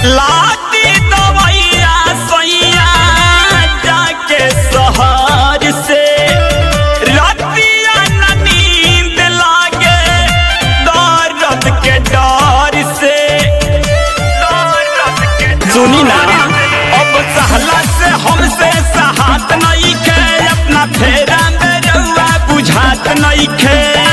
लाती दवैया सैया जाके शहर से रतिया न नींद लागे दर्द के डर से। सुनी ना अब सहला से हमसे सहात नहीं खे अपना फेरा में रउआ बुझात नहीं खे।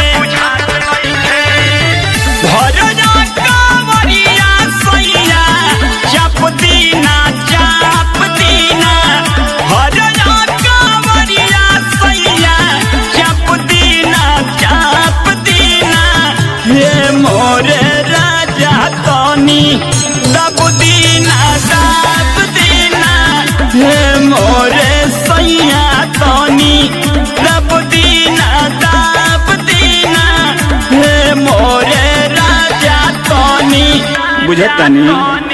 मोरे राजा तनी दब दीना दाब दीना हे मोरे सैया तनी दब दीना दाब दीना हे मोरे राजा तनी बुझत तनी।